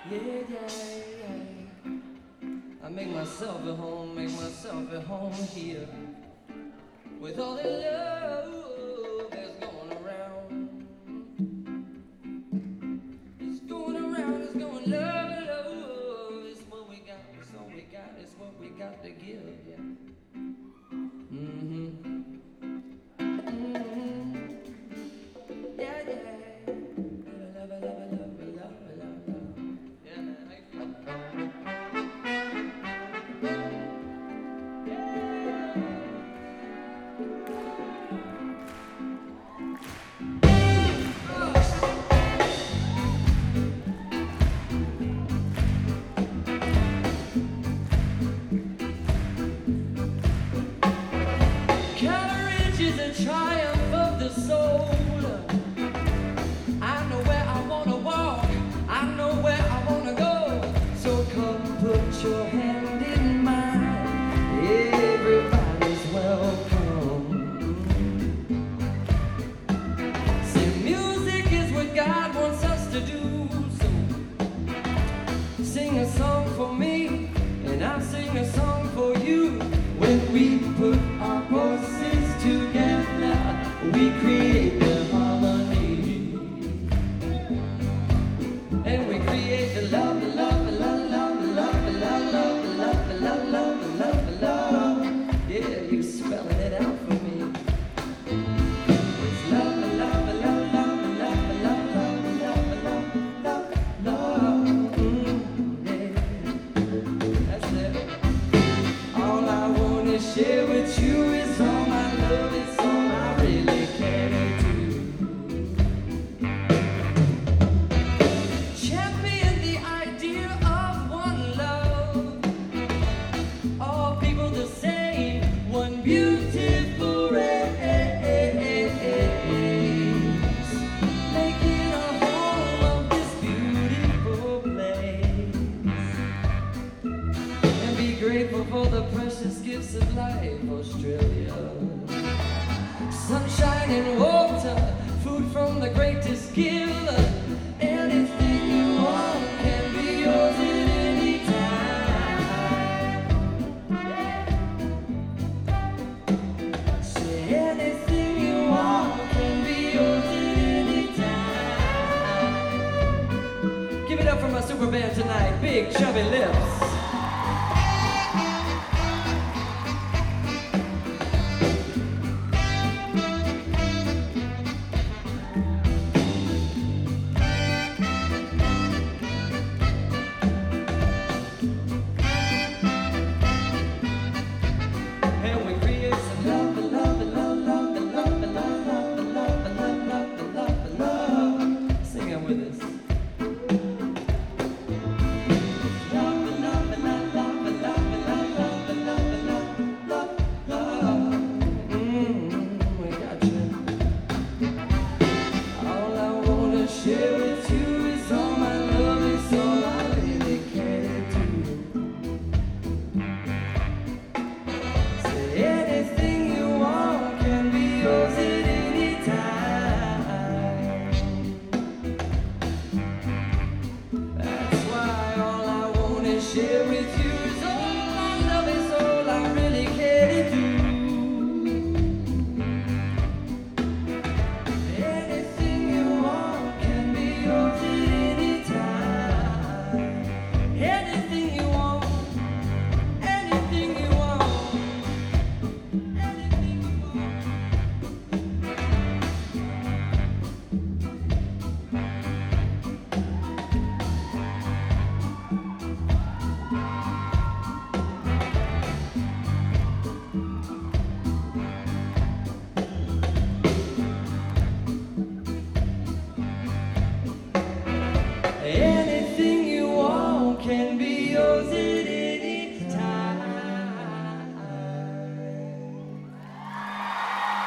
Yeah, yeah, yeah. I make myself at home here with all the love that's going around. It's going around, it's going love, love. It's what we got, it's all we got, it's what we got to give, yeah. Mm-hmm. Mm-hmm. Yeah, yeah. Love, love, love, love, love, love, love. Yeah, man. Courage is a triumph of the soul. I know where I wanna walk, I know where I wanna go. So come put your hand in mine. Everybody's welcome. See, music is what God wants us to do. So sing a song for me, and I'll sing a song for you. When we put our voices together, we create the harmony. And we create the love, the love, the love, the love, the love, the love, the love, the love, the love, the love, the love. Yeah, you spelling it out for me. It's love, the love, the love, the love, the love, the love, the love, the love, the love, love. Yeah, that's it. All I wanna share with you is all my love, it's all I really care to do. Champion the idea of one love, all people the same, one beautiful race, making a home of this beautiful place. And be grateful for the precious gifts of life, Australia. Sunshine and water, food from the greatest giver. Anything you want can be yours at any time. Say anything you want can be yours at any time. Give it up for my super band tonight, Big Chubby Lips. And we create some love, love, love, love, love, love, love, love, love, love, love. Sing it with us. Love, love, love, love, love, love, love, love, love. We got you. All I wanna share.